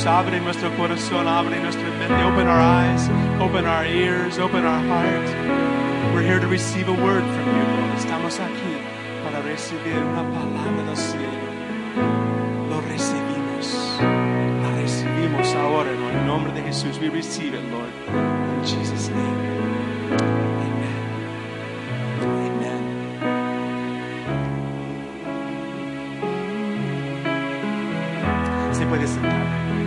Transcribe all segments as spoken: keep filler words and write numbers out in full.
abre nuestro corazón, abre nuestra mente. Open our eyes, open our ears, open our heart. We're here to receive a word from you, Lord. Estamos aquí para recibir una palabra del cielo. Lo recibimos. La recibimos ahora, Lord. En nombre de Jesús, we receive it, Lord. In Jesus' name. Amen. Amen. Se puede sentar.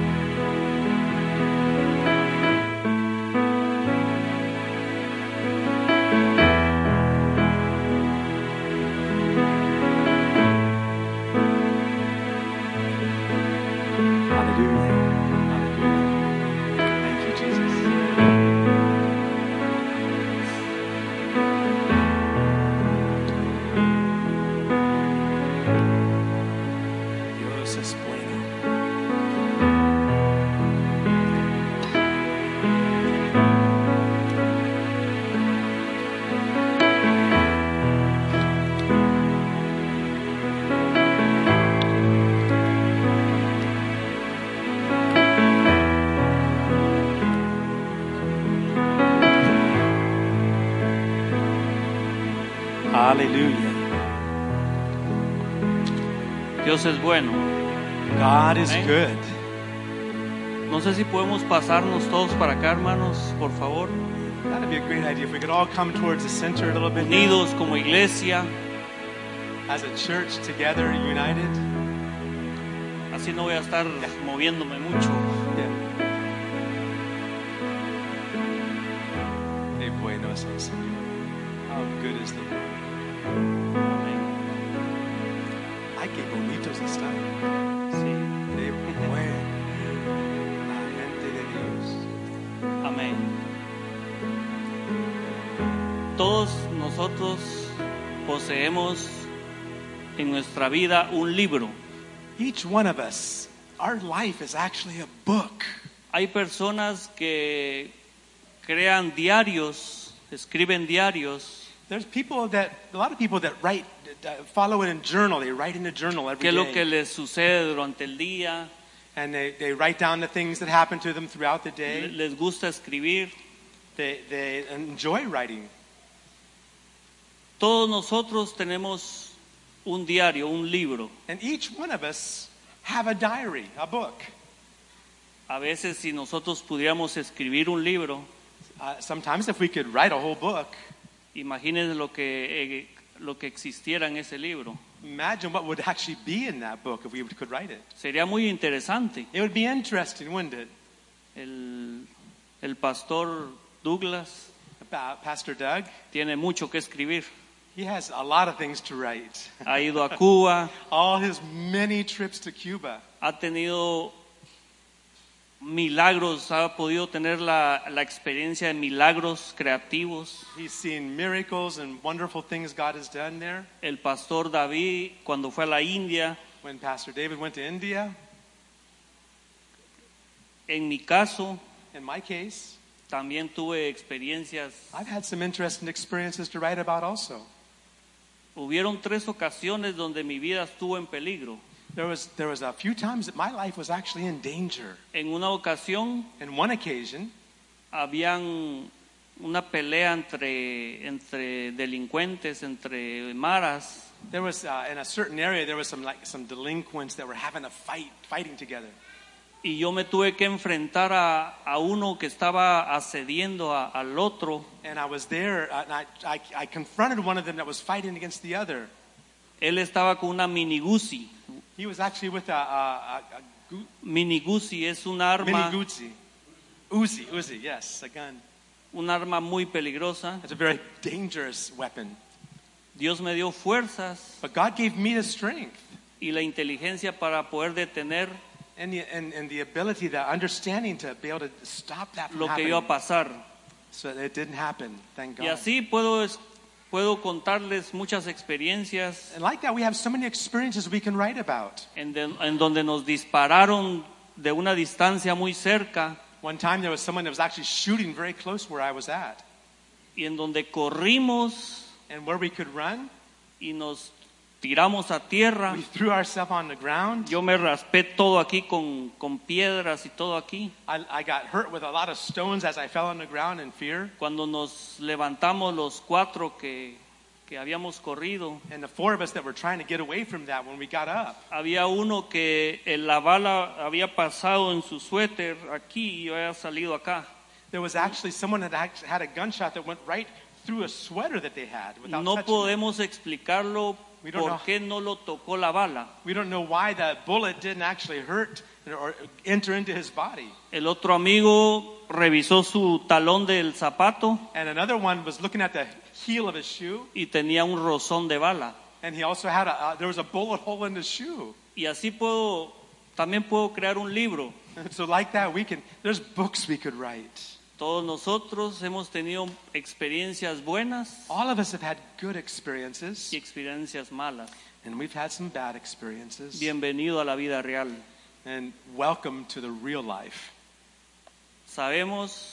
Hallelujah. Dios es bueno. God is Amén. good. No sé si podemos pasarnos todos para acá, hermanos, por favor. That'd be a great idea if we could all come towards the center a little bit. Unidos como iglesia. As a church together, united. Así no voy a estar moviéndome mucho. Yeah. Qué bueno es el Señor. How good is the Lord. Amén. Ay, qué bonitos están. Sí. Qué bueno. La gente de Dios. Amén. Todos nosotros poseemos en nuestra vida un libro. Each one of us, our life is actually a book. Hay personas que crean diarios, escriben diarios. There's people that, a lot of people that write, uh, follow it in journal. They write in a journal every ¿Qué es lo que day. les sucede durante el día? And they, they write down the things that happen to them throughout the day. Les gusta escribir. They, they enjoy writing. Todos nosotros tenemos un diario, un libro. And each one of us have a diary, a book. A veces si nosotros pudiéramos escribir un libro, Uh, sometimes if we could write a whole book, imagínense lo que, eh, lo que existiera en ese libro. imagine what would actually be in that book if we could write it. Sería muy interesante. It would be interesting, wouldn't it? El, el pastor Douglas About Pastor Doug, tiene mucho que escribir. he has a lot of things to write. Ha ido a Cuba, All his many trips to Cuba. ha tenido milagros, ha podido tener la, la experiencia de milagros creativos. He's seen miracles and wonderful things God has done there. El pastor David, cuando fue a la India, When Pastor David went to India, en mi caso, in my case, también tuve experiencias. I've had some interesting experiences to write about also. Hubieron tres ocasiones donde mi vida estuvo en peligro. There was, there was a few times that my life was actually in danger. En una ocasión, In one occasion, habían una pelea entre, entre delincuentes, entre maras. there was uh, in a certain area there was some like some delinquents that were having a fight, fighting together. Y yo me tuve que enfrentar a, a uno que estaba asediendo a, al otro. And I was there, uh, and I, I, I confronted one of them that was fighting against the other. Él estaba con una mini Guzzi. He was actually with a, a, a, a gu- Mini Guzzi es un mini arma, Guzzi. Uzi, Uzi, yes, a gun. un arma muy peligrosa. It's a very dangerous weapon. Dios me dio fuerzas But God gave me the strength y la inteligencia para poder detener and the, and, and the ability, the understanding to be able to stop that from lo que happening. iba a pasar. So that it didn't happen, thank God. Y así puedo, es- puedo contarles muchas experiencias And like that, we have so many experiences we can write about. en, de- en donde nos dispararon de una distancia muy cerca One time there was someone that was actually shooting very close where I was at. y en donde corrimos And where we could run, y nos tiramos a tierra. We threw ourselves on the ground. Yo me raspé todo aquí con, con piedras y todo aquí. I, I got hurt with a lot of stones as I fell on the ground in fear. Cuando nos levantamos los cuatro que, que habíamos corrido, And the four of us that were trying to get away from that, when we got up, había uno que en la bala había pasado en su suéter aquí y yo había salido acá. there was actually someone that act- had a gunshot that went right through a sweater that they had without No touching it. podemos explicarlo We don't know. por qué no lo tocó la bala. We don't know why the bullet didn't actually hurt or enter into his body. El otro amigo revisó su talón del zapato And another one was looking at the heel of his shoe, y tenía un rozón de bala. and he also had a, uh, there was a bullet hole in his shoe. Y así puedo, también puedo crear un libro. So like that, we can, there's books we could write. Todos nosotros hemos tenido experiencias buenas All of us have had good experiences, y experiencias malas. and we've had some bad experiences. Bienvenido a la vida real. And welcome to the real life. Sabemos,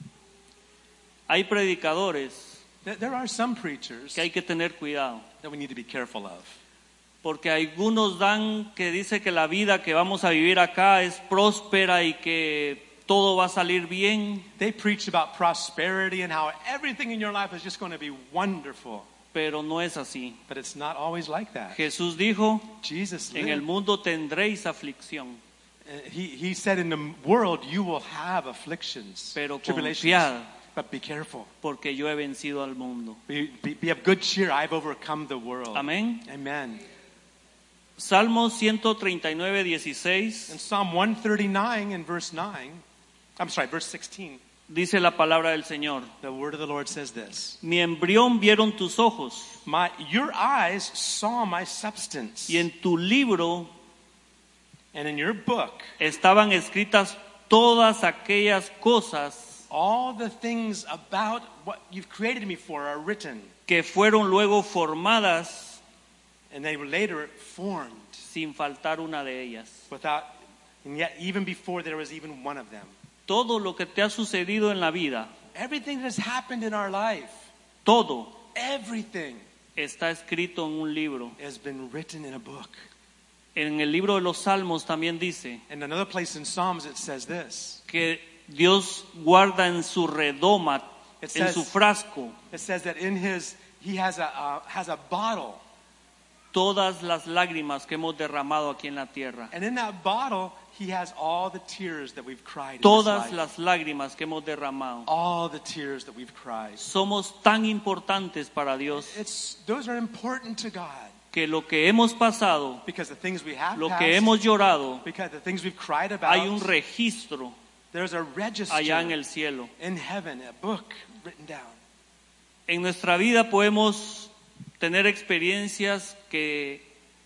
hay predicadores There, there are some preachers que hay que tener cuidado, that we need to be careful of. porque algunos dan que dice que la vida que vamos a vivir acá es próspera y que todo va a salir bien, They preach about prosperity and how everything in your life is just going to be wonderful. pero no es así. But it's not always like that. Jesús dijo, Jesus en el lived. mundo tendréis aflicción, Uh, He, he said, in the world you will have afflictions, pero tribulations. confiad, But be careful. porque yo he vencido al mundo. Be, be, be of good cheer. I've overcome the world. Amén. Amen. Salmo ciento treinta y nueve, In dieciséis Psalm one thirty-nine in verse nine, I'm sorry, verse sixteen, dice la palabra del Señor. the word of the Lord says this. Mi embrión vieron tus ojos, My, your eyes saw my substance, y en tu libro and in your book, estaban escritas todas aquellas cosas all the things about what you've created me for are written, que fueron luego formadas and they were later formed sin faltar una de ellas. without, and yet even before there was even one of them. Todo lo que te ha sucedido en la vida, Everything that has happened in our life, todo everything está escrito en un libro. has been written in a book. En el libro de los Salmos también dice And another place in Psalms it says this. que Dios guarda en su redoma, It en says- su frasco, It says that in his, he has a, uh, has a bottle. todas las lágrimas que hemos derramado aquí en la tierra. And in that bottle, he has all the tears that we've cried in this Todas life. las lágrimas que hemos derramado. All the tears that we've cried. Somos tan importantes para Dios It's, those are important to God. que lo que hemos pasado, Because the things we have lo passed, que hemos llorado, because the things we've cried about, hay un registro there's a register allá en el cielo. in heaven, a book written down. En nuestra vida podemos tener experiencias que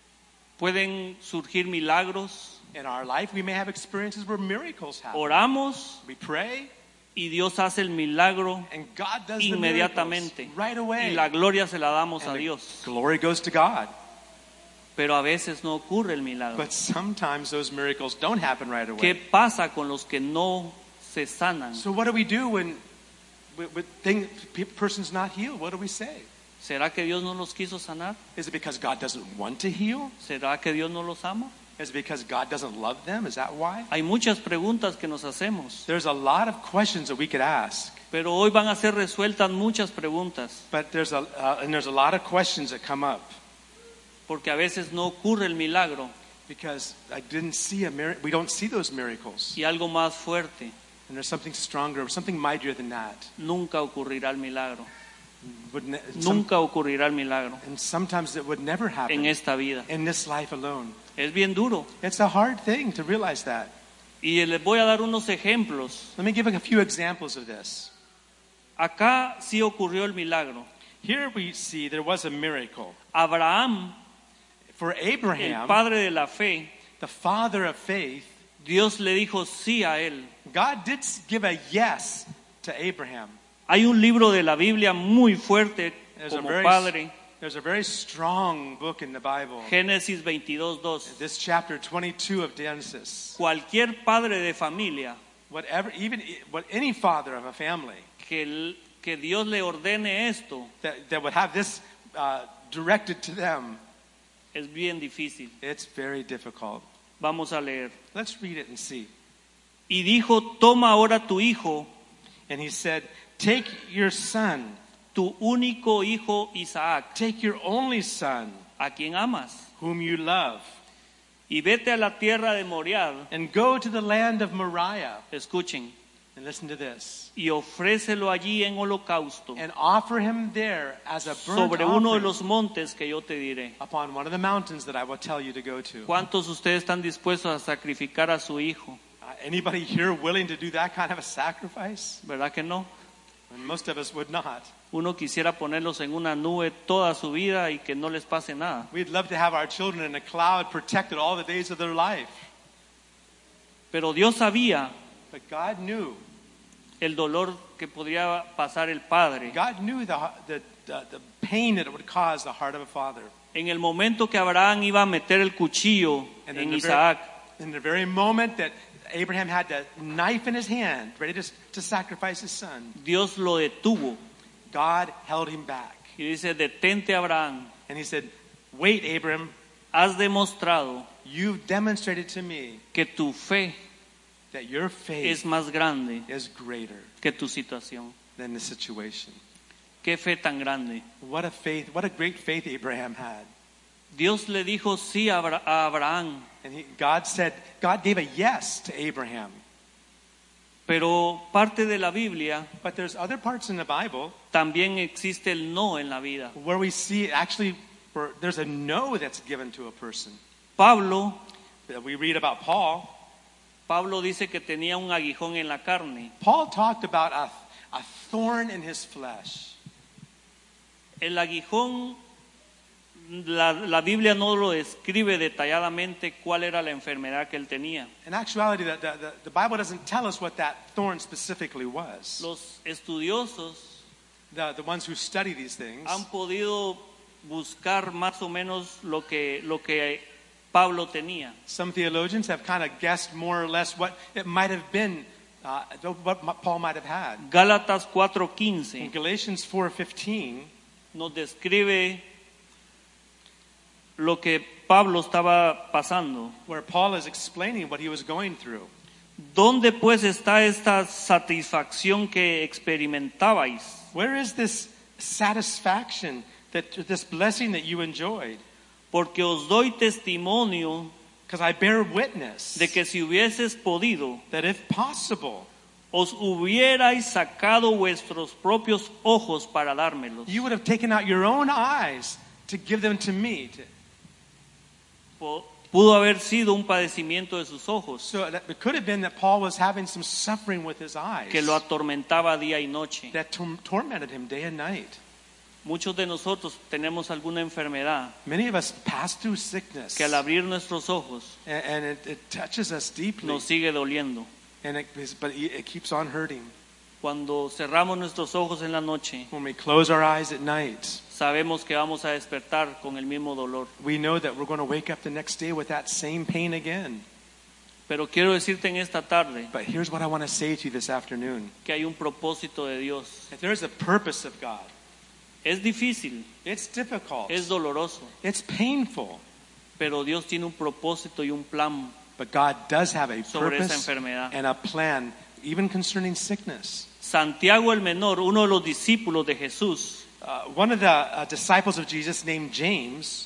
pueden surgir milagros. In our life, we may have experiences where miracles happen. Oramos We pray, y Dios hace el milagro and God does the inmediatamente. miracles right away. Y la gloria se la damos a And the Dios. glory goes to God. Pero a veces no ocurre el milagro. But sometimes those miracles don't happen right away. ¿Qué pasa con los que no se sanan? So what do we do when with, with thing, pe- person's not healed? What do we say? ¿Será que Dios no los quiso sanar? Is it because God doesn't want to heal? ¿Será que Dios no los ama? Is it because God doesn't love them? Is that why? Hay muchas preguntas que nos hacemos, There's a lot of questions that we could ask, pero hoy van a ser resueltas muchas preguntas, but there's a uh, and there's a lot of questions that come up porque a veces no ocurre el milagro. because I didn't see a mir- we don't see those miracles. Y algo más fuerte, And there's something stronger, something mightier than that. nunca ocurrirá el milagro. Would ne- some- Nunca ocurrirá el milagro and sometimes it would never en happen esta vida. in this life alone. Es bien duro. It's a hard thing to realize that. Y les voy a dar unos ejemplos. Let me give a few examples of this. Acá sí ocurrió el milagro. Here we see there was a miracle. Abraham, For el Abraham, padre de la fe, the father of faith, Dios le dijo sí a él. God did give a yes to Abraham. Hay un libro de la Biblia muy fuerte There's a como very, padre, there's a very strong book in the Bible. Génesis veintidós dos. This chapter twenty-two of Genesis. Cualquier padre de familia Whatever, even what any father of a family que, que Dios le ordene esto, that, that would have this uh, directed to them, Es bien difícil. It's very difficult. Vamos a leer. Let's read it and see. Y dijo, toma ahora tu hijo, And he said, take your son, tu único hijo Isaac, take your only son, a quien amas, whom you love, y vete a la tierra de Moriah. and go to the land of Moriah. Escuchen. And listen to this. Y ofrécelo allí en holocausto And offer him there as a burnt sobre uno de offering los montes que yo te diré. upon one of the mountains that I will tell you to go to. ¿Cuántos de ustedes están dispuestos a sacrificar a su hijo? Uh, anybody here willing to do that kind of a sacrifice? ¿Verdad que no? And most of us would not. Uno quisiera ponerlos en una nube toda su vida y que no les pase nada. We'd love to have our children in a cloud protected all the days of their life. Pero Dios sabía But God knew. el dolor que podría pasar el padre God knew the, the, the, the pain that it would cause the heart of a father. en el momento que Abraham iba a meter el cuchillo And en in the, Isaac. very, in the very moment that Abraham had the knife in his hand, ready to, to sacrifice his son, Dios lo detuvo God held him back. y dice, detente Abraham, And he said, wait, Abram, has demostrado you've demonstrated to me que tu fe that your faith es más grande is greater que tu situación. than the situation. Qué fe tan grande. What a faith, what a great faith Abraham had. Dios le dijo sí a Abra- a Abraham, And he, God said, God gave a yes to Abraham. pero parte de la Biblia But there's other parts in the Bible también existe el no en la vida. where we see actually where there's a no that's given to a person. Pablo, We read about Paul. Pablo dice que tenía un aguijón en la carne. Paul talked about a, a thorn in his flesh. El aguijón, la, la Biblia no lo describe detalladamente cuál era la enfermedad que él tenía. In actuality, the, the, the, the Bible doesn't tell us what that thorn specifically was. Los estudiosos The, the ones who study these things han podido buscar más o menos lo que, lo que Pablo tenía. Some theologians have kind of guessed more or less what it might have been, uh, what Paul might have had. Gálatas cuatro In quince Galatians four fifteen, nos describe lo que Pablo estaba pasando. where Paul is explaining what he was going through. ¿Dónde pues está esta satisfacción que experimentabais? Where is this satisfaction, that this blessing that you enjoyed? Porque os doy testimonio Because I bear witness de que si hubieses podido, that if possible, os hubierais sacado vuestros propios ojos para dármelos. you would have taken out your own eyes to give them to me. To, Po- Pudo haber sido un padecimiento de sus ojos so that, it could have been that Paul was having some suffering with his eyes que lo atormentaba día y noche. that tor- tormented him day and night. Muchos de nosotros tenemos alguna enfermedad Many of us pass through sickness, que al abrir nuestros ojos and, and it, it touches us deeply, nos sigue doliendo. and it, but it keeps on hurting. Cuando cerramos nuestros ojos en la noche, When we close our eyes at night, sabemos que vamos a despertar con el mismo dolor. we know that we're going to wake up the next day with that same pain again. Pero quiero decirte en esta tarde But here's what I want to say to you this afternoon. que hay un propósito de Dios. That there's a purpose of God. Es difícil, It's difficult. es doloroso, It's painful. pero Dios tiene un propósito y un plan But God does have a sobre esa purpose enfermedad. and a plan, even concerning sickness. Santiago el Menor, uno de los discípulos de Jesús, Uh, one of the uh, disciples of Jesus named James,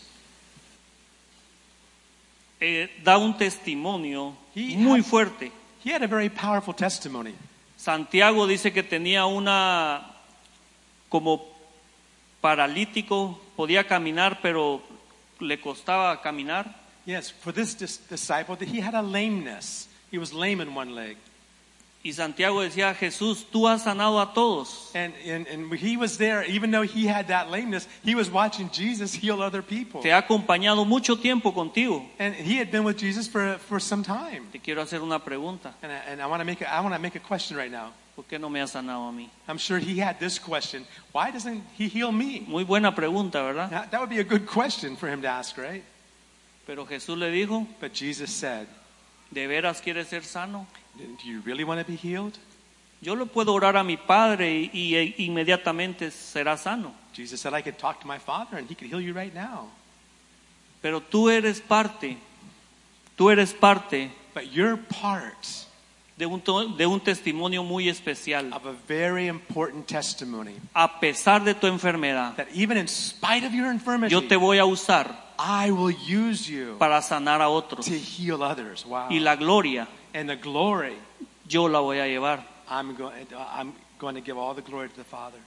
eh, da un testimonio He muy had- fuerte. he had a very powerful testimony. Santiago dice que tenía una como paralítico, podía caminar, pero le costaba caminar. Yes, for this dis- disciple, that he had a lameness. He was lame in one leg. Y Santiago decía, Jesús, tú has sanado a todos. And, and, and he was there, even though he had that lameness, he was watching Jesus heal other people. Te ha acompañado mucho tiempo contigo. And he had been with Jesus for, for some time. Te quiero hacer una pregunta. And I, and I want to make a, I want to make a question right now. ¿Por qué no me has sanado a mí? I'm sure he had this question. Why doesn't he heal me? Muy buena pregunta, ¿verdad? Now, that would be a good question for him to ask, right? Pero Jesús le dijo, But Jesus said, ¿de veras quieres ser sano? do you really want to be healed? Yo le puedo orar a mi Padre y, y- e inmediatamente será sano. Jesus said, I could talk to my Father and he could heal you right now. Pero tú eres parte, tú eres parte but you're part de un, to- de un testimonio muy especial. of a very important testimony. A pesar de tu enfermedad, That even in spite of your infirmity, yo te voy a usar I will use you para sanar a otros. to heal others. Wow. Y la gloria And the glory, yo la voy a llevar. I'm going, I'm going to give all the glory to the Father.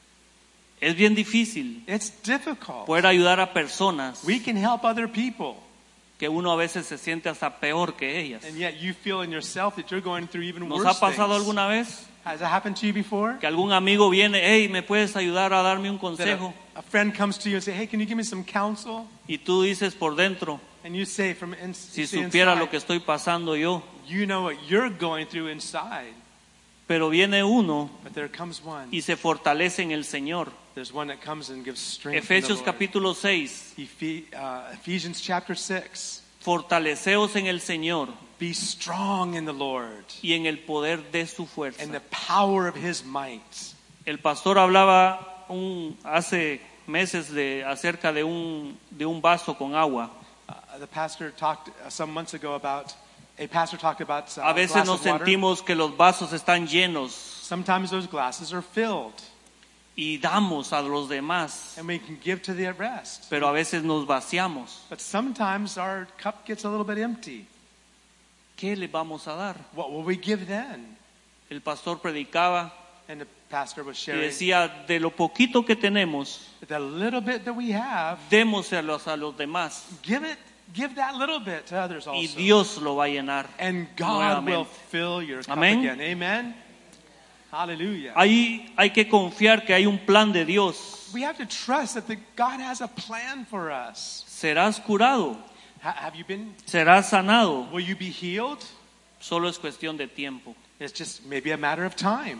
Es bien difícil It's difficult. poder ayudar a personas We can help other people, que uno a veces se siente hasta peor que ellas. and yet you feel in yourself that you're going through even ¿Nos worse ha pasado things. alguna vez Has that happened to you before? que algún amigo viene, hey, ¿me puedes ayudar a darme un That consejo? a, a friend comes to you and say, hey, can you give me some counsel? Y tú dices por dentro, And you say from in, si you say supiera inside, lo que estoy pasando yo. you know what you're going through inside. Pero viene uno But there comes one. y se fortalece en el Señor. There's one that comes and gives strength. Efesios in the Lord. capítulo seis. Ephe- uh, Ephesians chapter six. Fortaleceos en el Señor Be strong in the Lord y en el poder de su fuerza. and the power of His might. El pastor hablaba un, hace meses de, acerca de un, de un vaso con agua. Uh, the pastor talked uh, some months ago about, a pastor talked about uh, A a veces glass nos of water. sentimos que los vasos están llenos Sometimes those glasses are filled y damos a los demás, and we can give to the rest. pero a veces nos vaciamos. But sometimes our cup gets a little bit empty. ¿Qué le vamos a dar? What will we give then? El pastor predicaba And the pastor was y sharing decía, de lo poquito que tenemos, that the little bit that we have, démoselos a los demás give it, give that little bit to others y also. Dios lo va a llenar. And God will nuevamente. fill your cup Amén. again. Amen. Hallelujah. Ahí hay que confiar que hay un plan de Dios. We have to trust that the, God has a plan for us. Serás curado, Ha- have you been? serás sanado. Will you be healed? Solo es cuestión de tiempo. It's just maybe a matter of time.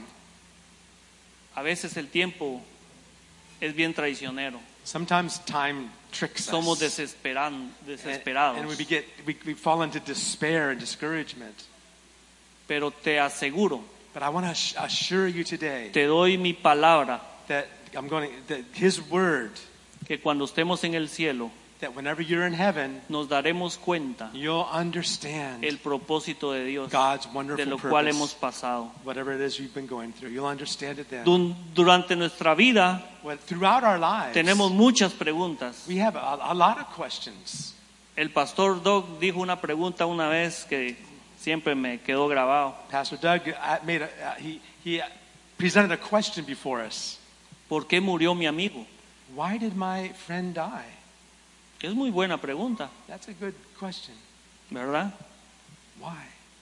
A veces el tiempo es bien traicionero. Sometimes time tricks Somos us. desesperan, And, desesperados. and we get we, we fall into despair and discouragement. Pero te aseguro, But I want to assure you today te doy mi palabra, that I'm going to, that His word, que cuando estemos en el cielo that whenever you're in heaven, nos daremos cuenta you'll understand el propósito de Dios, God's de wonderful lo cual purpose. hemos pasado. Whatever it is you've been going through, you'll understand it then. Dun- Durante nuestra vida Well, throughout our lives, tenemos muchas preguntas. we have a, a lot of questions. El pastor Doug dijo una pregunta una vez que siempre me quedó grabado. Pastor Doug uh, made a, uh, he, he presented a question before us. ¿Por qué murió mi amigo? Why did my friend die? Que es muy buena pregunta, That's a good question. ¿verdad? Why?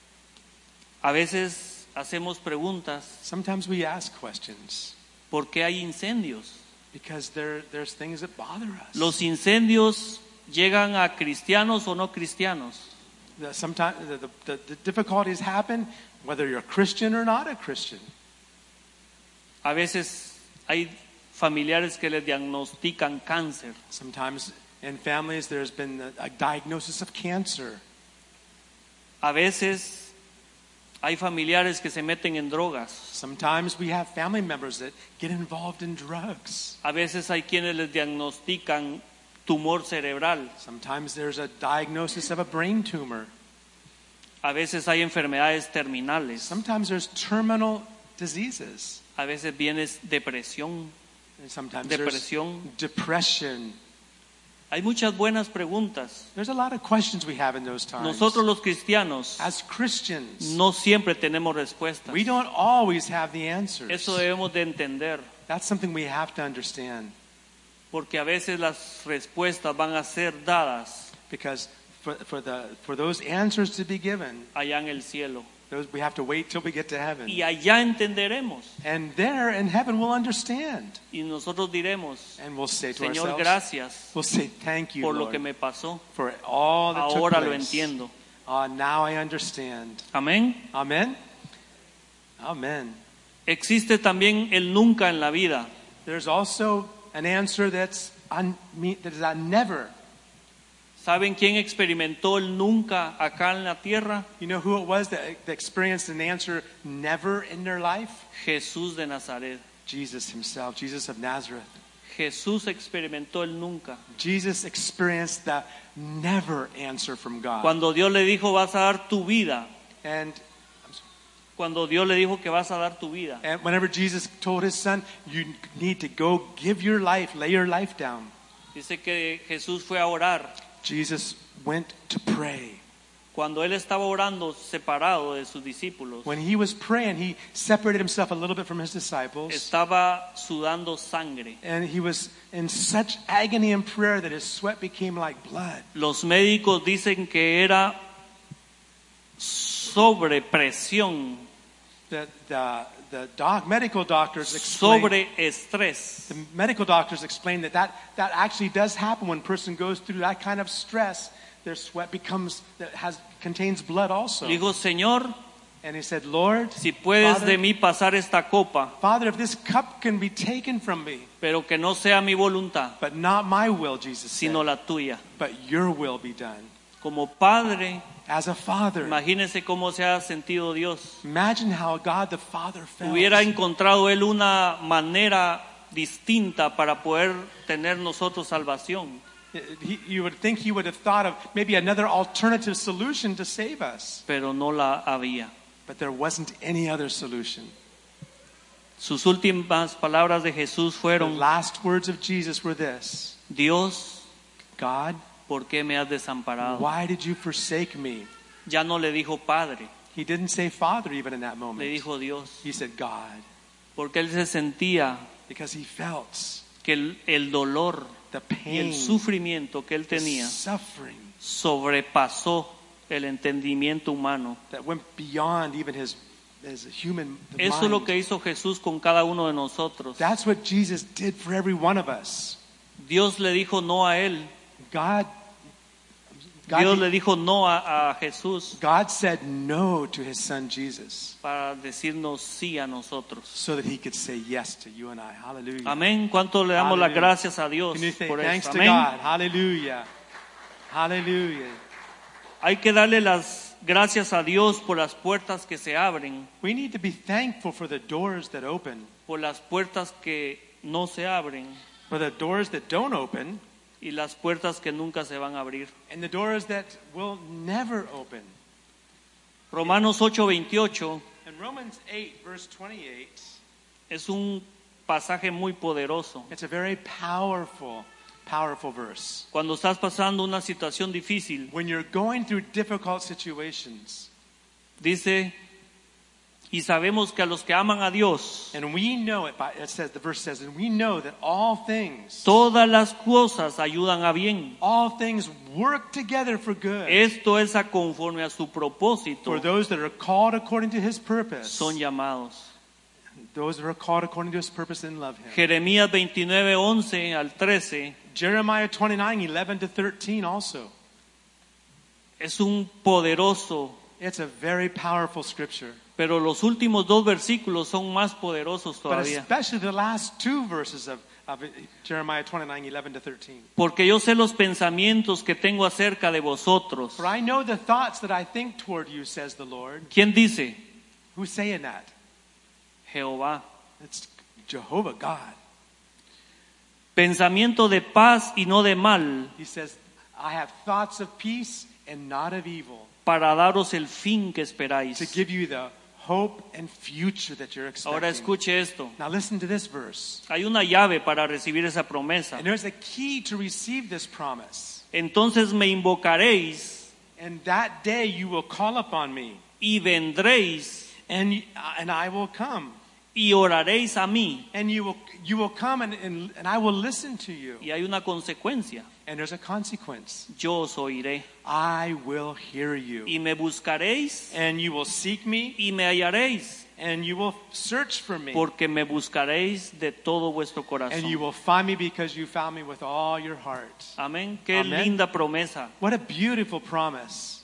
A veces hacemos preguntas. Sometimes we ask questions ¿Por qué hay incendios? because there, there's things that bother us. ¿Los incendios llegan a cristianos o no cristianos? The, sometimes the, the, the, the difficulties happen whether you're a Christian or not a Christian. A veces hay familiares que les diagnostican cáncer. Sometimes in families there's been a, a diagnosis of cancer. A veces hay familiares que se meten en drogas. Sometimes we have family members that get involved in drugs. A veces hay quienes les diagnostican tumor cerebral. Sometimes there's a diagnosis of a brain tumor. A veces hay enfermedades terminales. Sometimes there's terminal diseases. A veces viene depresión. And sometimes Depresión. there's depression. Hay muchas buenas preguntas. There's a lot of questions we have in those times. Nosotros los cristianos As Christians, no siempre tenemos respuestas. we don't always have the answers. Eso debemos de entender, That's something we have to understand. porque a veces las respuestas van a ser dadas Because for, for, the, for those answers to be given, allá en el cielo. those, we have to wait till we get to heaven. Y allá entenderemos. And there in heaven we'll understand. Y nosotros diremos, And we'll say to Señor, ourselves, gracias we'll say, thank you, por lo Lord, que me pasó. for all that Ahora took lo place. entiendo. Uh, now I understand. Amén. Amen? Amen. Existe también el nunca en la vida. There's also an answer that's un, me- that is a never. ¿Saben quién experimentó el nunca acá en la tierra? You know who it was that, that experienced an answer never in their life? Jesús de Nazaret. Jesus himself, Jesus of Nazareth. Jesús experimentó el nunca. Jesus experienced the never answer from God. Cuando Dios le dijo vas a dar tu vida. And Cuando Dios le dijo que vas a dar tu vida. And whenever Jesus told his son, you need to go give your life, lay your life down. Dice que Jesús fue a orar. Jesus went to pray. Cuando él estaba orando separado de sus discípulos, When he was praying, he separated himself a little bit from his disciples. estaba sudando sangre. And he was in such agony in prayer that his sweat became like blood. Los médicos dicen que era sobrepresión, The, the, the doc, medical doctors explained, sobre estrés. the medical doctors explained that, that that actually does happen when a person goes through that kind of stress. Their sweat becomes, that has, contains blood also. Dijo, Señor, And he said, Lord, si puedes Father, de mí pasar esta copa, Father, if this cup can be taken from me, pero que no sea mi voluntad, but not my will, Jesus said, sino la tuya. but your will be done. Como padre, As a father, imagínese cómo se ha sentido Dios. imagine how God the Father felt. Hubiera encontrado él una manera distinta para poder tener nosotros salvación. He, you would think he would have thought of maybe another alternative solution to save us. Pero no la había. But there wasn't any other solution. Sus últimas palabras de Jesús The fueron, last words of Jesus were this: Dios, God, ¿por qué me has desamparado? why did you forsake me? Ya no le dijo Padre, He didn't say Father even in that le moment. dijo Dios. He said God, Porque él se sentía because he felt que el, el dolor the y el pain, sufrimiento que él the tenía suffering sobrepasó el entendimiento humano. that went beyond even his, his human Eso es mind. lo que hizo Jesús con cada uno de nosotros. That's what Jesus did for every one of us. Dios le dijo no a él. God, God, Dios le dijo no a, a Jesús God said no to his son Jesus para decirnos sí a nosotros. so that he could say yes to you and I. Hallelujah. Amén. ¿Cuánto le damos las Hallelujah. gracias a Dios Can you say por thanks eso? to Amén. God? Hallelujah. Hallelujah. Hay que darle las gracias a Dios por las puertas que se abren, We need to be thankful for the doors that open, por las puertas que no se abren for the doors that don't open, y las puertas que nunca se van a abrir. and the doors that will never open. Romanos ocho veintiocho In Romans eight, verse twenty-eight, es un pasaje muy poderoso. it's a very powerful, powerful verse. Cuando estás pasando una situación difícil, When you're going through difficult situations, dice, y sabemos que a los que aman a Dios, and we know it, by, it says, the verse says, and we know that all things, todas las cosas ayudan a bien. all things work together for good Esto es a conforme a su propósito, for those that are called according to his purpose, son llamados. those that are called according to his purpose and love him. Jeremías veintinueve, once al trece, Jeremiah twenty-nine, eleven to thirteen also. es un poderoso, It's a very powerful scripture. pero los últimos dos versículos son más poderosos But todavía. especially the last two verses of, of Jeremiah twenty-nine, eleven to thirteen. Porque yo sé los pensamientos que tengo acerca de vosotros. For I know the thoughts that I think toward you, says the Lord. ¿Quién dice? Who's saying that? Jehová. It's Jehovah God. Pensamiento de paz y no de mal, He says, I have thoughts of peace and not of evil, para daros el fin que to esperáis. give you the hope and future that you're Ahora expecting. escuche esto. Now listen to this verse. Hay una llave para recibir esa promesa. And there's a key to receive this promise. Entonces me invocaréis And that day you will call upon me, y vendréis and, and I will come. y oraréis a mí. And you will, you will come and, and, and I will listen to you. Y hay una consecuencia. And there's a consequence. Yo os oiré. I will hear you. Y me buscaréis And you will seek me, y me hallaréis. and you will search for me. Porque me buscaréis de todo vuestro And you corazón. will find me because you found me with all your heart. Amén. Qué Amén. linda promesa. What a beautiful promise.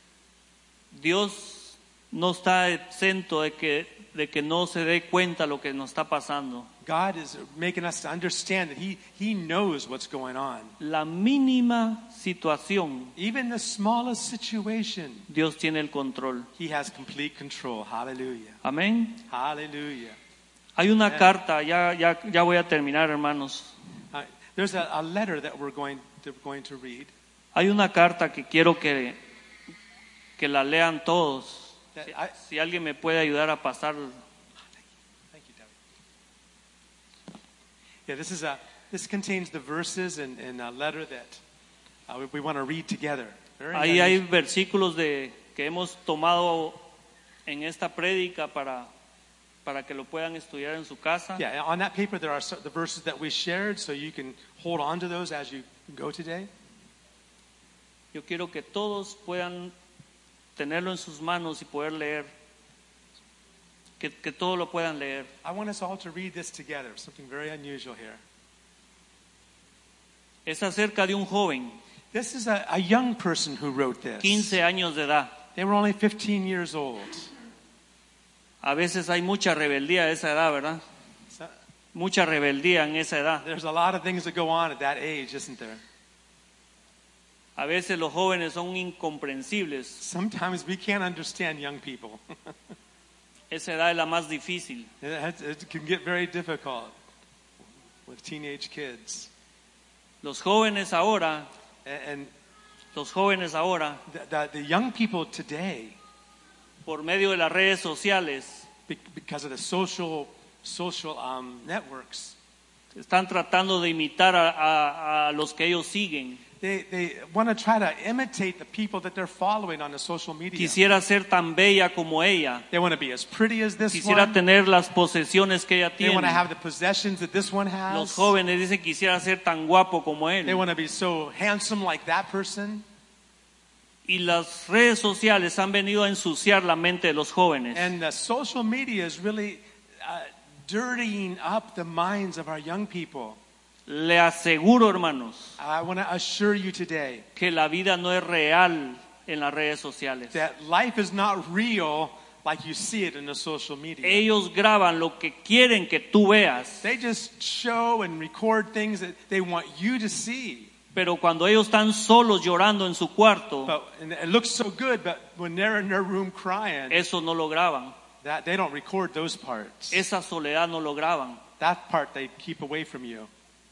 Dios no está exento de que, de que no se dé cuenta lo que nos está pasando. God is making us to understand that he, he knows what's going on. La mínima situación, Even the smallest situation, Dios tiene el control. he has complete control. Hallelujah. Amén. Hallelujah. Hay una Amén. carta, ya, ya, ya voy a terminar, hermanos. There's a, a letter that we're going to, going to read. Hay una carta que quiero que, que la lean todos. That Si, I- si alguien me puede ayudar a pasar. Thank you, David. Yeah, this is a this contains the verses and, and a letter that uh, we, we want to read together. Very Ahí hay unusual. versículos de, que hemos tomado en esta prédica para, para que lo puedan estudiar en su casa. Yeah, on that paper there are so, the verses that we shared, so you can hold on to those as you go today. Yo quiero que todos puedan tenerlo en sus manos y poder leer. Que, que todos lo puedan leer. I want us all to read this together. Something very unusual here. Es acerca de un joven, This is a, a young person who wrote this. quince años de edad. They were only fifteen years old. A veces hay mucha rebeldía a esa edad, ¿verdad? So, Mucha rebeldía en esa edad. there's a lot of things that go on at that age, isn't there? A veces los jóvenes son incomprensibles. Sometimes we can't understand young people. Esa edad es la más difícil. It, it can get very difficult with teenage kids. Los jóvenes ahora, And, and los jóvenes ahora, the, the, the young people today, por medio de las redes sociales, be- because of the social social um, networks, están tratando de imitar a, a- a los que ellos siguen. they, they want to try to imitate the people that they're following on the social media. Quisiera ser tan bella como ella. They want to be as pretty as this Quisiera one. tener las posesiones que ella They want to tiene. have the possessions that this one has. Los jóvenes dicen quisiera ser tan guapo como They él. want to be so handsome like that person. Y las redes sociales han venido a ensuciar la mente de los jóvenes. And the social media is really uh, dirtying up the minds of our young people. Le aseguro, hermanos, I want to assure you today que la vida no es real en las redes sociales. that life is not real like you see it in the social media. Ellos graban lo que quieren que tú veas, They just show and record things that they want you to see. pero cuando ellos están solos llorando en su cuarto, But and it looks so good, but when they're in their room crying, eso no lo graban. that they don't record those parts. Esa soledad no lo graban. That part they keep away from you.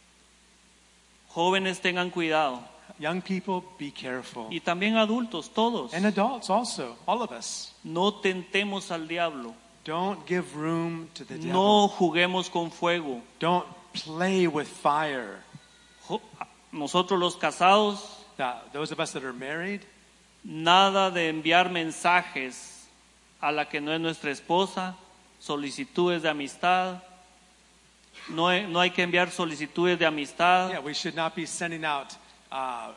Jóvenes, tengan cuidado. Young people, be careful. Y también adultos, todos. And adults also, all of us. No tentemos al diablo. Don't give room to the devil. No juguemos con fuego. Don't play with fire. Jo- Nosotros los casados, Now, those of us that are married, nada de enviar mensajes a la que no es nuestra esposa, solicitudes de amistad. No hay, no hay que enviar solicitudes de amistad yeah, we should not be sending out uh,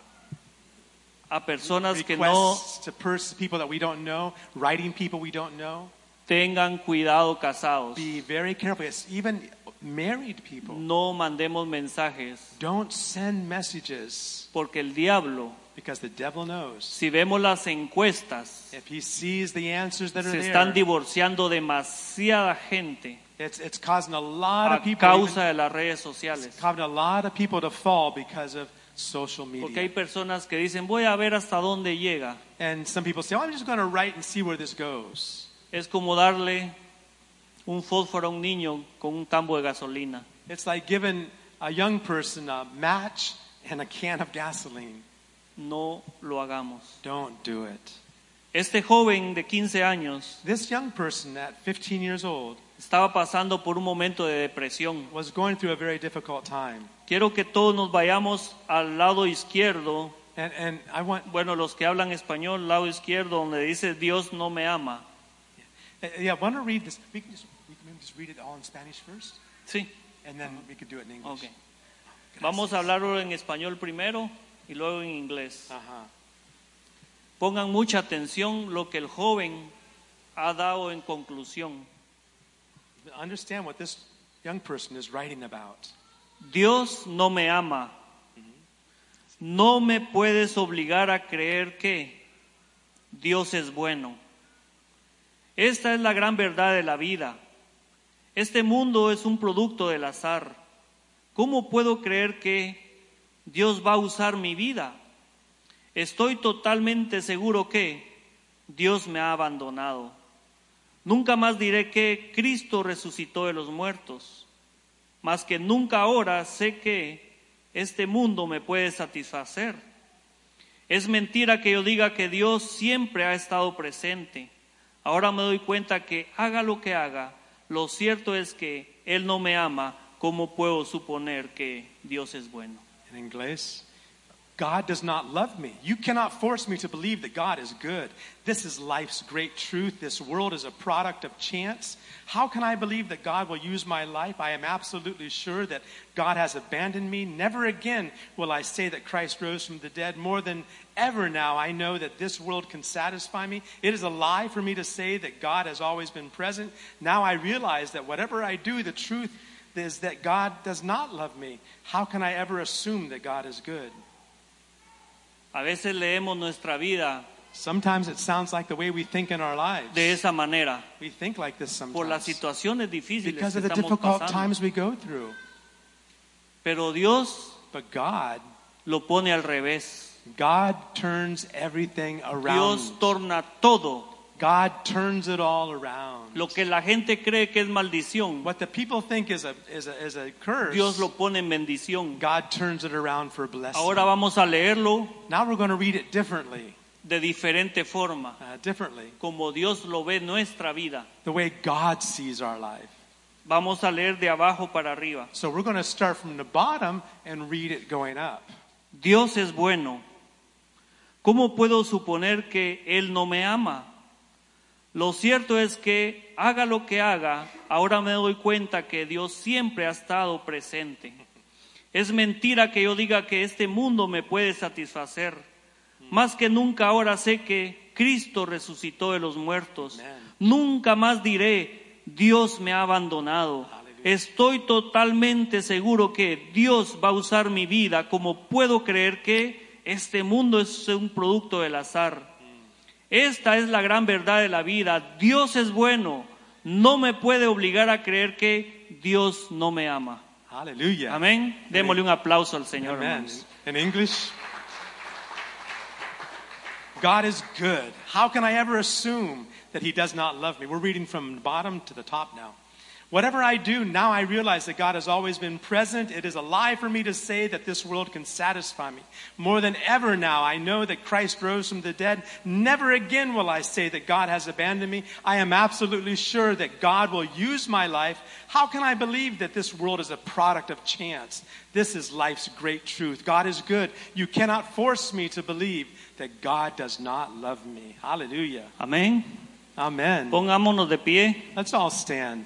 a personas que no requests to pers- people that we don't know, writing people we don't know. tengan cuidado casados. Be very careful. It's even married people. No mandemos mensajes, Don't send messages porque el diablo, because the devil knows. si vemos las encuestas, If he sees the answers that are se están there, divorciando demasiada gente it's, it's causing a lot a of people, causa even- de las redes it's sociales. causing a lot of people to fall because of social Porque hay media. personas que dicen, voy a ver hasta dónde llega. And some people say, oh, I'm just going to write and see where this goes. Es como darle un fósforo a un niño con un tambo de gasolina. It's like giving a young person a match and a can of gasoline. No lo hagamos. Don't do it. Este joven de quince años This young person at fifteen years old estaba pasando por un momento de depresión. was going through a very difficult time. Quiero que todos nos vayamos al lado izquierdo. And, and I want, Bueno, los que hablan español, lado izquierdo, donde dice Dios no me ama. uh, yeah, I want to read this. We can just, we can maybe just read it all in Spanish first, Sí, and then we could do it in English. ok. Vamos a hablarlo en español primero y luego en inglés. Uh-huh. Pongan mucha atención lo que el joven ha dado en conclusión. Understand what this young person is writing about. Dios no me ama. No me puedes obligar a creer que Dios es bueno. Esta es la gran verdad de la vida. Este mundo es un producto del azar. ¿Cómo puedo creer que Dios va a usar mi vida? Estoy totalmente seguro que Dios me ha abandonado. Nunca más diré que Cristo resucitó de los muertos, mas que nunca ahora sé que este mundo me puede satisfacer. Es mentira que yo diga que Dios siempre ha estado presente. Ahora me doy cuenta que haga lo que haga, lo cierto es que Él no me ama. ¿Cómo puedo suponer que Dios es bueno? In inglés, God does not love me. You cannot force me to believe that God is good. This is life's great truth. This world is a product of chance. How can I believe that God will use my life? I am absolutely sure that God has abandoned me. Never again will I say that Christ rose from the dead. More than ever now, I know that this world can satisfy me. It is a lie for me to say that God has always been present. Now I realize that whatever I do, the truth is that God does not love me. How can I ever assume that God is good? A veces leemos nuestra vida Sometimes it sounds like the way we think in our lives. de esa manera, We think like this por las sometimes situaciones difíciles because que of the estamos difficult pasando. times we go through. Pero Dios But God, lo pone al revés. God turns everything around. Dios torna todo God turns it all around. lo que la gente cree que es maldición. What the people think is a is a is a curse, Dios lo pone en bendición. God turns it around for blessing. Ahora vamos a leerlo Now we're going to read it differently, de diferente forma, uh, differently, como Dios lo ve nuestra vida. the way God sees our life. Vamos a leer de abajo para arriba. So we're going to start from the bottom and read it going up. Dios es bueno. ¿Cómo puedo suponer que Él no me ama? Lo cierto es que haga lo que haga, ahora me doy cuenta que Dios siempre ha estado presente. Es mentira que yo diga que este mundo me puede satisfacer. Más que nunca ahora sé que Cristo resucitó de los muertos. Amen. Nunca más diré, Dios me ha abandonado. Estoy totalmente seguro que Dios va a usar mi vida. Como puedo creer que este mundo es un producto del azar. Esta es la gran verdad de la vida. Dios es bueno. No me puede obligar a creer que Dios no me ama. Hallelujah. Amén. Démosle un aplauso al Señor, Amen. hermanos. In English, God is good. How can I ever assume that He does not love me? We're reading from the bottom to the top now. Whatever I do, now I realize that God has always been present. It is a lie for me to say that this world can satisfy me. More than ever now, I know that Christ rose from the dead. Never again will I say that God has abandoned me. I am absolutely sure that God will use my life. How can I believe that this world is a product of chance? This is life's great truth. God is good. You cannot force me to believe that God does not love me. Hallelujah. Amén. Amen. Pongámonos de pie. Let's all stand.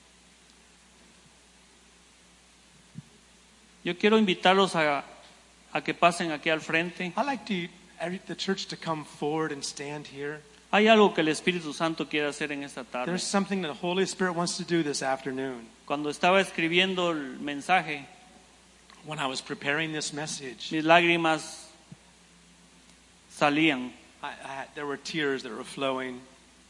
Yo quiero invitarlos a, a que pasen aquí al frente. I'd like to, the church to come forward and stand here. Hay algo que el Espíritu Santo quiere hacer en esta tarde. There's something that the Holy Spirit wants to do this afternoon. Cuando estaba escribiendo el mensaje, When I was preparing this message, mis lágrimas salían. I, I, there were tears that were flowing.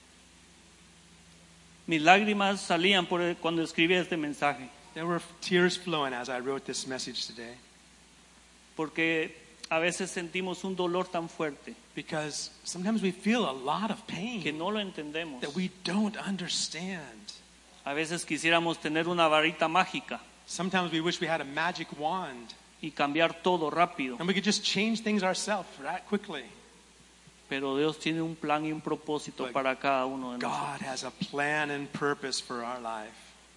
Mis lágrimas salían por cuando escribí este mensaje. There were tears flowing as I wrote this message today. Porque a veces sentimos un dolor tan fuerte Because sometimes we feel a lot of que pain no lo entendemos. that we don't understand. A veces quisiéramos tener una varita mágica Sometimes we wish we had a magic wand y cambiar todo rápido. and we could just change things ourselves right quickly. Pero Dios tiene un plan y un propósito But para cada uno de nosotros. God has a plan and purpose for our life.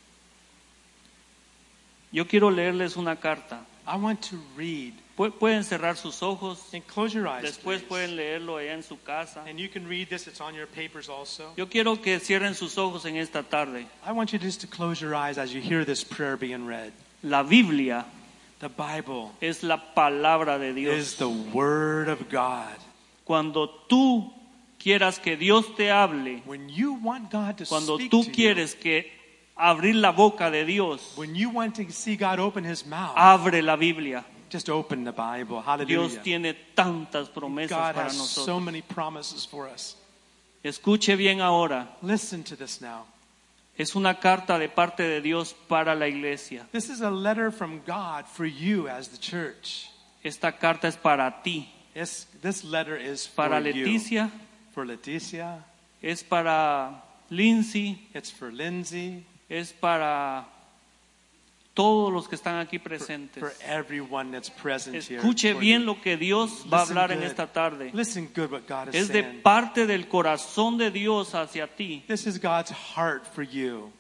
Yo quiero leerles una carta. I want to read. Pu- Pueden cerrar sus ojos. And close your eyes, Después please. pueden leerlo allá en su casa. And you can read this. It's on your papers also. Yo quiero que cierren sus ojos en esta tarde. I want you just to close your eyes as you hear this prayer being read. La Biblia The Bible es la palabra de is Dios. the Word of God. Cuando tú quieras que Dios te hable, When you want God to cuando speak tú to quieres que abrir la boca de Dios, you, when you want to see God open His mouth, abre la Biblia. just open the Bible. Hallelujah. Dios tiene tantas promesas God para has so nosotros. many promises for us. Escuche bien ahora. Listen to this now. Es una carta de parte de Dios para la iglesia. This is a letter from God for you as the church. Esta carta es para ti, It's, this letter is for para you. Leticia, For Leticia. es para Lindsay, It's for Lindsay. es para todos los que están aquí for, presentes. for everyone that's present here. Escuche for bien you. lo que Dios va a Listen hablar en good. esta tarde. Listen good what God is Es de saying. parte del corazón de Dios hacia ti. This is God's heart for you.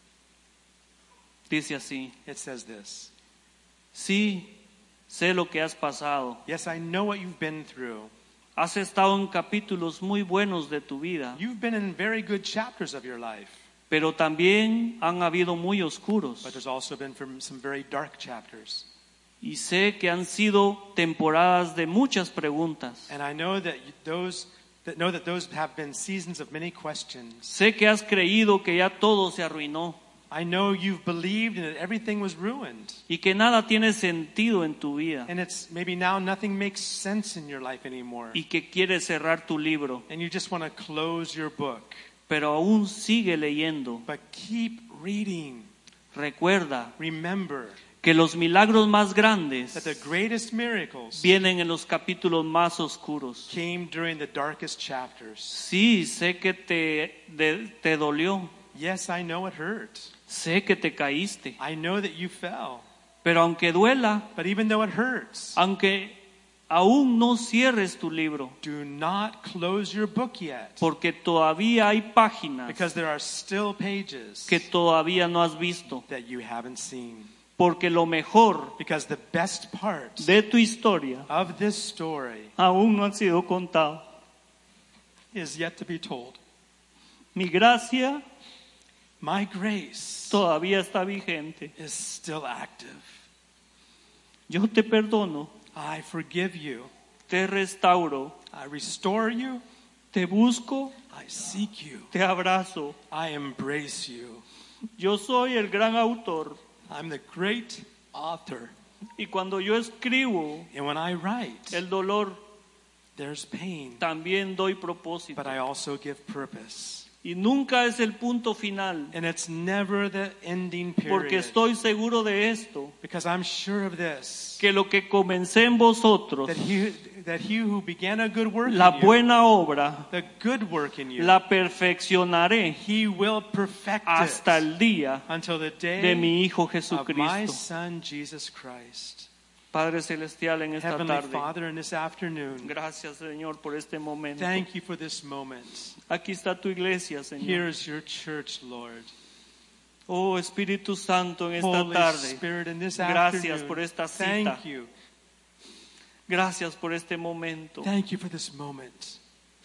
Dice así: It says this. sí, sé lo que has pasado. Yes, I know what you've been through. Has estado en capítulos muy buenos de tu vida, You've been in very good chapters of your life. pero también han habido muy oscuros. But there's also been from some very dark chapters. Y sé que han sido temporadas de muchas preguntas. And I know that those that know that those have been seasons of many questions. Sé que has creído que ya todo se arruinó I know you've believed and that everything was ruined. y que nada tiene sentido en tu vida And it's maybe now nothing makes sense in your life anymore. y que quieres cerrar tu libro, And you just want to close your book. pero aún sigue leyendo. But keep reading. Recuerda Remember que los milagros más that grandes the greatest miracles vienen en los capítulos más oscuros. came during the darkest chapters. Sí, sé que te, de- te dolió, Yes, I know it hurt. sé que te caíste, I know that you fell. pero aunque duela, But even though it hurts, aunque aún no cierres tu libro, do not close your book yet. porque todavía hay páginas Because there are still pages que todavía no has visto, that you haven't seen. porque lo mejor Because the best part de tu historia of this story aún no ha sido contado. is yet to be told. Mi gracia My grace todavía está vigente. is still active. Yo te perdono, I forgive you. te restauro, I restore you. te busco, I seek you. te abrazo. I embrace you. Yo soy el gran autor I'm the great author. y cuando yo escribo And when I write, el dolor, there's pain, también doy propósito. but I also give purpose. Y nunca es el punto final, And it's never the ending porque period. estoy seguro de esto, Because I'm sure of this, que lo que comencé en vosotros, that he, that he who began a good work la in you, buena obra, the good work in you, la perfeccionaré he will perfect hasta it el día until the day de mi Hijo of my Jesucristo. Son, Jesus Christ. Padre Celestial, en esta Heavenly tarde, Father, in this afternoon, gracias Señor por este momento. thank you for this moment. Aquí está tu iglesia, Señor. Here is your church, Lord. Oh Espíritu Santo, en esta Holy tarde, Spirit, in this gracias afternoon, por esta cita. thank you. Gracias por este momento. Thank you for this moment.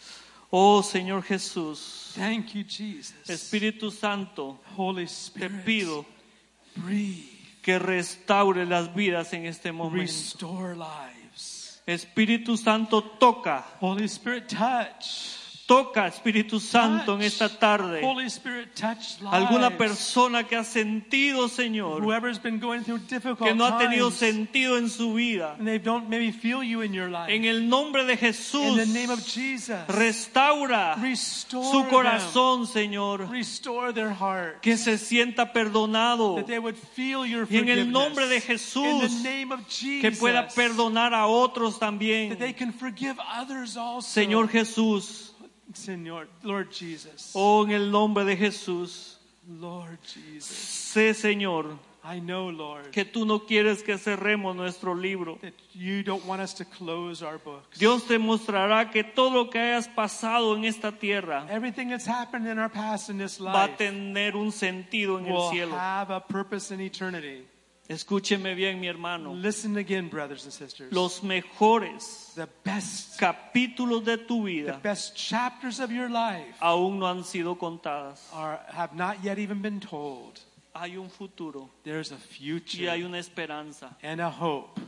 Oh Señor Jesús, Thank you, Jesus. Espíritu Santo, Holy te Spirit, pido breathe, que restaure las vidas en este momento. restore lives. Espíritu Santo, toca, Holy Spirit, touch. toca Espíritu Santo en esta tarde. Holy Spirit, touch lives. Alguna persona que ha sentido, Señor, Whoever's been going through difficult que no ha tenido times, sentido en su vida, and they don't maybe feel you in your life. en el nombre de In Jesús, the name of Jesus, restaura restore su them. corazón, Señor, Restore their heart. que se sienta perdonado, That they would feel your y en forgiveness. el nombre de In Jesús, the name of Jesus, que pueda perdonar a otros that they también. can forgive others also. Señor Jesús, Señor, Lord Jesus. oh, en el nombre de Jesús, Lord Jesus. sé, Señor, I know, Lord, que tú no quieres que cerremos nuestro libro. that you don't want us to close our books. Dios te mostrará que todo lo que hayas pasado en esta tierra Everything that's happened in our past in this va a life tener un sentido en el will cielo. have a purpose in eternity. Escúcheme bien, mi hermano. Listen again, brothers and sisters. Los mejores The best, capítulos de tu the vida best chapters of your life aún no han sido contadas. are have not yet even been told. Hay un futuro There's a y hay future una esperanza. and a hope.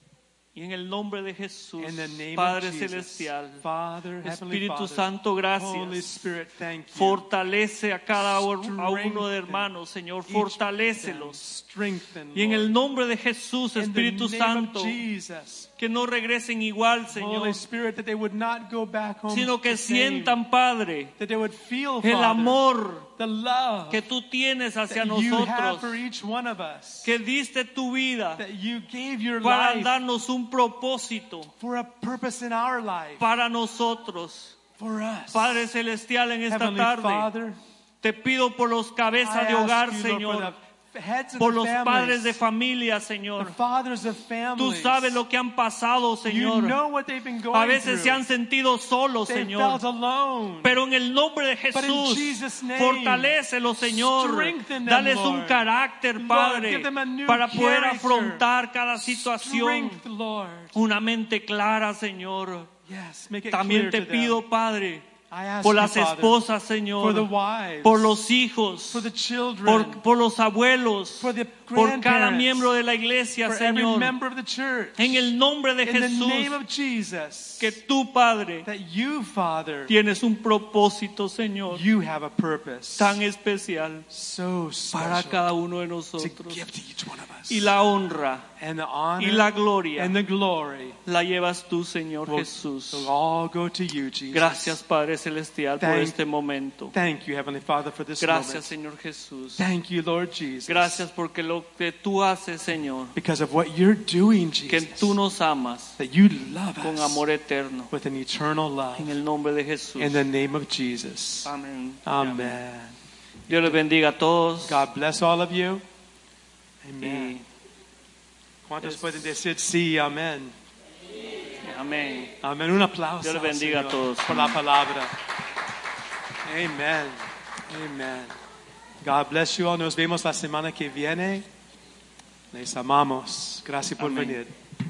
Y en el nombre de Jesús, In the name Padre of Jesus, Celestial, Father, Heavenly Espíritu Father, Santo, Holy gracias. Spirit, thank you. Fortalece a cada or- a uno de Strengthen hermanos, Señor, Each of them, fortalécelos. strengthen, Y en el Lord. nombre de Jesús, In the Espíritu name Santo, of Jesus, que no regresen igual, Holy Señor, Spirit, that they would not go back home sino que the same, sientan, Padre, that they would feel, el Father, amor the love que tú tienes hacia that you have for nosotros, each one of us, que diste tu vida that you gave your para life darnos un propósito for a purpose in our life, para nosotros. for us. Padre Celestial, en esta Heavenly tarde, Father, te pido por los cabezas I de hogar, ask you, Lord, for Señor, the heads of por the los padres de families, familia, the Señor. fathers of Tú families. sabes lo que han pasado, You Señor. know what they've been going A veces se through. han sentido solos, They Señor. felt alone. Pero en el nombre de But in Jesús, Jesus' name, fortalécelo, Señor. strengthen them, Dales un Lord. carácter, Lord, Padre, give them a new para poder character. afrontar cada situación. Strength, Lord. Una mente clara, Señor. Yes, make it También clear te to them. pido, Padre, I ask por you, las Father, esposas, for the Señor, wives, por los hijos, for the children, por, por los abuelos, for the por cada grandparents, miembro de la iglesia, for every Señor. member of the church. En el nombre de In the name Jesús, of Jesus, que tú, Padre, that you, Father, tienes un propósito, Señor, you have a purpose tan especial so para special cada uno de to nosotros. give to each one of us. Y la honra And the honor y la gloria and the glory la llevas tú, Señor will, Jesús. will all go to you, Jesus. Gracias, Padre Celestial, por Thank- este momento. Thank you, Heavenly Father, for this Gracias, moment. Señor Jesús. Thank you, Lord Jesus. Gracias porque lo que tú haces, Señor, Because of what you're doing, que Jesus. tú nos amas That you love con us amor eterno. with an eternal love. En el nombre de Jesús. In the name of Jesus. Amén. Amen. Dios les bendiga a todos. God bless all of you. Y, Amen. ¿Cuántos pueden decir sí? Amén. amén. Amén. Un aplauso. Dios les bendiga al a Señor todos. por la palabra. Amen. Amen. God bless you all. Nos vemos la semana que viene. Les amamos. Gracias por Amén. venir.